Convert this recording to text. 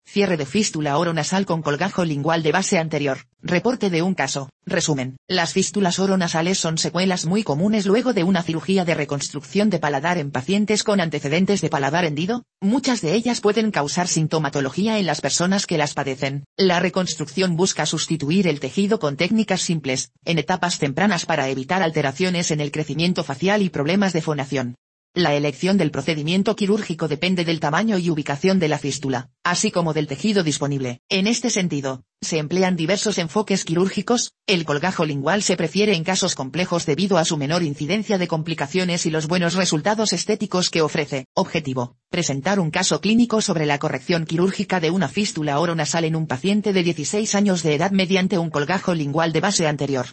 Cierre de fístula oronasal con colgajo lingual de base anterior. Reporte de un caso. Resumen. Las fístulas oronasales son secuelas muy comunes luego de una cirugía de reconstrucción de paladar en pacientes con antecedentes de paladar hendido. Muchas de ellas pueden causar sintomatología en las personas que las padecen. La reconstrucción busca sustituir el tejido con técnicas simples, en etapas tempranas para evitar alteraciones en el crecimiento facial y problemas de fonación. La elección del procedimiento quirúrgico depende del tamaño y ubicación de la fístula, así como del tejido disponible. En este sentido, se emplean diversos enfoques quirúrgicos. El colgajo lingual se prefiere en casos complejos debido a su menor incidencia de complicaciones y los buenos resultados estéticos que ofrece. Objetivo: presentar un caso clínico sobre la corrección quirúrgica de una fístula oronasal en un paciente de 16 años de edad mediante un colgajo lingual de base anterior.